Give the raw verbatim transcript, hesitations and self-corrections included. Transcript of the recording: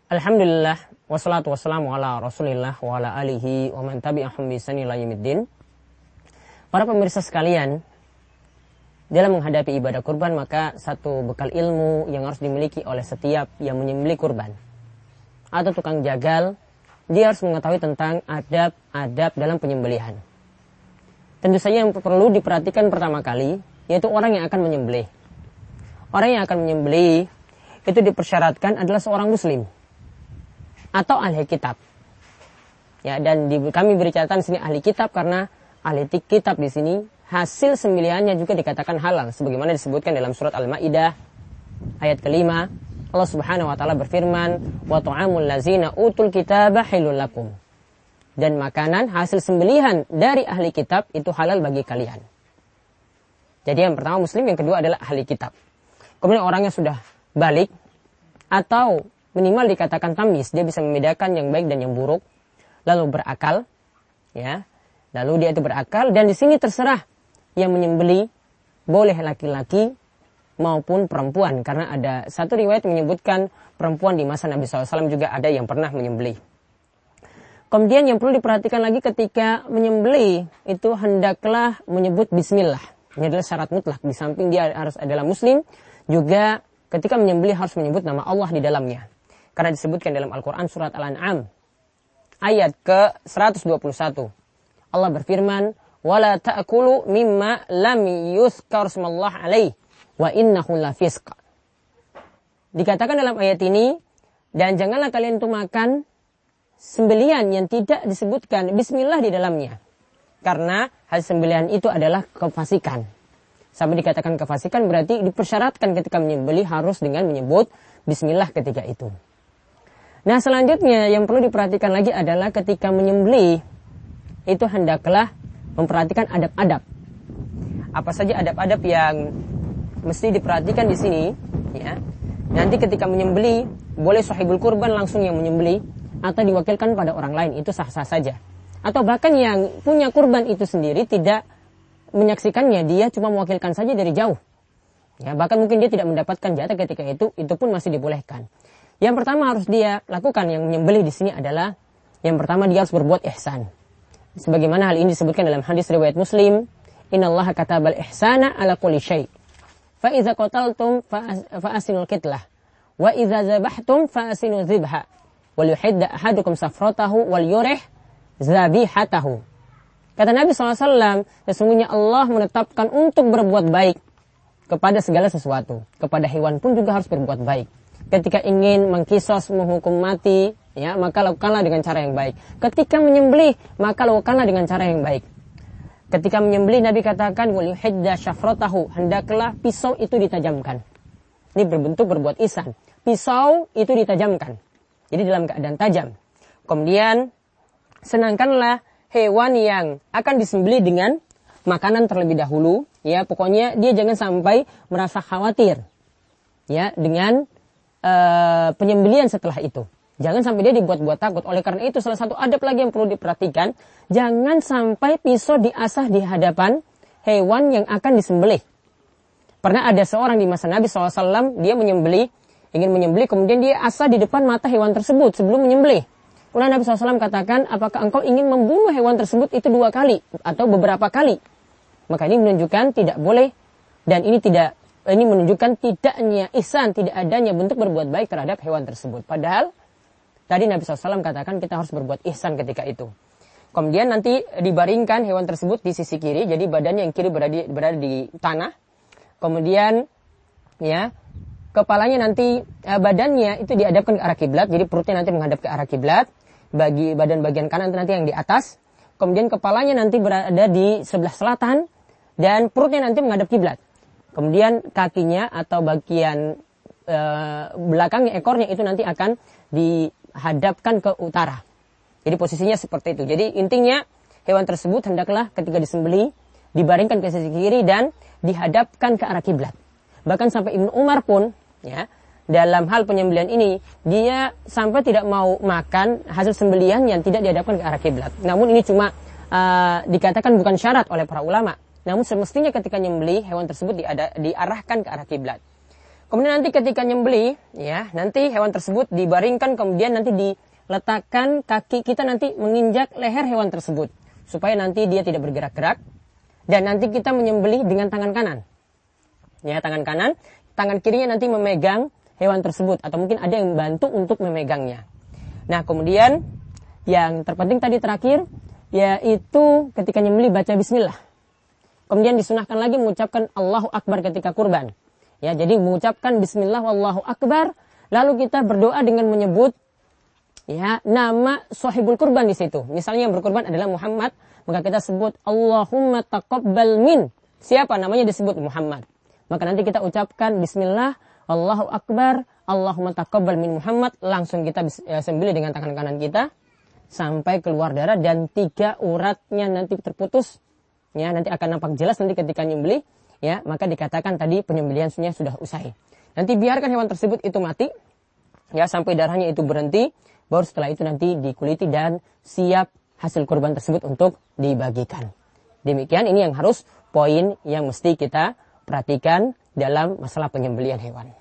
Alhamdulillah, wassalatu wassalamu ala rasulillah wa ala alihi wa man tabi'ahum bi ihsan ila yaumiddin. Para pemirsa sekalian, dalam menghadapi ibadah kurban maka satu bekal ilmu yang harus dimiliki oleh setiap yang menyembelih kurban atau tukang jagal, dia harus mengetahui tentang adab-adab dalam penyembelihan. Tentu saja yang perlu diperhatikan pertama kali yaitu orang yang akan menyembelih. Orang yang akan menyembelih itu dipersyaratkan adalah seorang muslim atau ahli kitab. Ya, dan di, kami beri catatan sini ahli kitab karena ahli kitab di sini hasil sembelihannya juga dikatakan halal sebagaimana disebutkan dalam surat Al-Maidah ayat kelima. Allah Subhanahu wa taala berfirman, "Wa ta'amul ladzina utul kitaba halal lakum." Dan makanan hasil sembelihan dari ahli kitab itu halal bagi kalian. Jadi yang pertama muslim, yang kedua adalah ahli kitab. Kemudian orangnya sudah balik atau minimal dikatakan tamyiz, dia bisa membedakan yang baik dan yang buruk, lalu berakal, ya, lalu dia itu berakal, dan di sini terserah yang menyembelih boleh laki-laki maupun perempuan, karena ada satu riwayat menyebutkan perempuan di masa Nabi shallallahu alaihi wasallam juga ada yang pernah menyembelih. Kemudian yang perlu diperhatikan lagi ketika menyembelih itu hendaklah menyebut bismillah. Ini adalah syarat mutlak, di samping dia harus adalah muslim, juga ketika menyembelih harus menyebut nama Allah di dalamnya. Karena disebutkan dalam Al-Quran surat Al-An'am ayat ke seratus dua puluh satu. Allah berfirman, "Wala ta'kulu mimma lam yuzkar ismallah alaih wa innahu lafisq." Dikatakan dalam ayat ini, dan janganlah kalian itu makan sembelihan yang tidak disebutkan bismillah di dalamnya. Karena hasil sembelihan itu adalah kefasikan. Sampai dikatakan kefasikan berarti dipersyaratkan ketika menyembelih harus dengan menyebut bismillah ketika itu. Nah, selanjutnya yang perlu diperhatikan lagi adalah ketika menyembelih itu hendaklah memperhatikan adab-adab. Apa saja adab-adab yang mesti diperhatikan di sini, ya. Nanti ketika menyembelih boleh sahibul kurban langsung yang menyembelih atau diwakilkan pada orang lain, itu sah-sah saja. Atau bahkan yang punya kurban itu sendiri tidak menyaksikannya, dia cuma mewakilkan saja dari jauh. Ya, bahkan mungkin dia tidak mendapatkan jatah ketika itu, itu pun masih dibolehkan. Yang pertama harus dia lakukan yang menyembelih di sini adalah yang pertama dia harus berbuat ihsan. Sebagaimana hal ini disebutkan dalam hadis riwayat Muslim, "Innallaha katabal ihsana ala kulli syai'. Fa idza qataltum fa asinul qitlah, wa idza zabahtum fa asinu dzibha, wal yuhidda ahadukum safratahu wal yurih zabihatahu." Kata Nabi shallallahu alaihi wasallam, sesungguhnya Allah menetapkan untuk berbuat baik kepada segala sesuatu. Kepada hewan pun juga harus berbuat baik. Ketika ingin mengkisos, menghukum mati, ya, maka lakukanlah dengan cara yang baik. Ketika menyembelih, maka lakukanlah dengan cara yang baik. Ketika menyembelih, Nabi katakan, "Wal yuhidda syafratahu," hendaklah pisau itu ditajamkan. Ini berbentuk berbuat ihsan. Pisau itu ditajamkan. Jadi dalam keadaan tajam. Kemudian, senangkanlah hewan yang akan disembelih dengan makanan terlebih dahulu. Ya, pokoknya dia jangan sampai merasa khawatir, ya, dengan Uh, penyembelihan setelah itu. Jangan sampai dia dibuat-buat takut. Oleh karena itu salah satu adab lagi yang perlu diperhatikan, jangan sampai pisau diasah di hadapan hewan yang akan disembelih. Pernah ada seorang di masa Nabi shallallahu alaihi wasallam, dia menyembelih, ingin menyembelih, kemudian dia asah di depan mata hewan tersebut sebelum menyembelih. Kemudian Nabi shallallahu alaihi wasallam katakan, "Apakah engkau ingin membunuh hewan tersebut itu dua kali atau beberapa kali?" Maka ini menunjukkan tidak boleh, dan ini tidak Ini menunjukkan tidaknya ihsan, tidak adanya bentuk berbuat baik terhadap hewan tersebut. Padahal tadi Nabi shallallahu alaihi wasallam katakan kita harus berbuat ihsan ketika itu. Kemudian nanti dibaringkan hewan tersebut di sisi kiri, jadi badannya yang kiri berada di, berada di tanah. Kemudian ya kepalanya nanti eh, badannya itu dihadapkan ke arah kiblat, jadi perutnya nanti menghadap ke arah kiblat. Bagi badan bagian kanan nanti yang di atas. Kemudian kepalanya nanti berada di sebelah selatan dan perutnya nanti menghadap kiblat. Kemudian kakinya atau bagian e, belakangnya, ekornya itu nanti akan dihadapkan ke utara. Jadi posisinya seperti itu. Jadi intinya hewan tersebut hendaklah ketika disembelih dibaringkan ke sisi kiri dan dihadapkan ke arah kiblat. Bahkan sampai Ibnu Umar pun, ya, dalam hal penyembelihan ini dia sampai tidak mau makan hasil sembelihan yang tidak dihadapkan ke arah kiblat. Namun ini cuma e, dikatakan bukan syarat oleh para ulama. Namun semestinya ketika nyembelih hewan tersebut diada, diarahkan ke arah kiblat. Kemudian nanti ketika nyembelih, ya, nanti hewan tersebut dibaringkan, kemudian nanti diletakkan kaki kita nanti menginjak leher hewan tersebut. Supaya nanti dia tidak bergerak-gerak. Dan nanti kita menyembelih dengan tangan kanan. Ya, tangan kanan. Tangan kirinya nanti memegang hewan tersebut. Atau mungkin ada yang membantu untuk memegangnya. Nah, kemudian yang terpenting tadi terakhir, yaitu ketika nyembelih baca bismillah. Kemudian disunahkan lagi mengucapkan Allahu Akbar ketika kurban. Ya, jadi mengucapkan bismillah wallahu akbar, lalu kita berdoa dengan menyebut ya nama sahibul kurban di situ. Misalnya yang berkurban adalah Muhammad, maka kita sebut Allahumma taqabbal min. Siapa namanya disebut Muhammad. Maka nanti kita ucapkan bismillah wallahu akbar, Allahumma taqabbal min Muhammad, langsung kita sembelih dengan tangan kanan kita sampai keluar darah dan tiga uratnya nanti terputus. Ya, nanti akan nampak jelas nanti ketika nyembelih. Ya, maka dikatakan tadi penyembelihan sudah usai. Nanti biarkan hewan tersebut itu mati, ya, sampai darahnya itu berhenti, baru setelah itu nanti dikuliti dan siap hasil kurban tersebut untuk dibagikan. Demikian, ini yang harus poin yang mesti kita perhatikan dalam masalah penyembelihan hewan.